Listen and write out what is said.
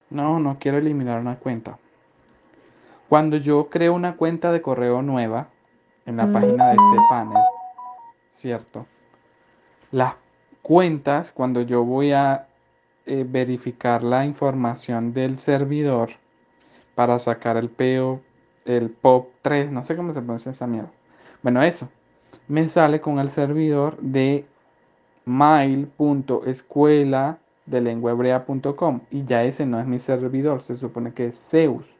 No, no quiero eliminar una cuenta. Cuando yo creo una cuenta de correo nueva en la página de cPanel, ¿cierto? Las cuentas, cuando yo voy a verificar la información del servidor para sacar el PO, el POP3, no sé cómo se pronuncia esa mierda. Bueno, eso. Me sale con el servidor de mail.escuela de lenguahebrea.com y ya ese no es mi servidor, se supone que es Zeus.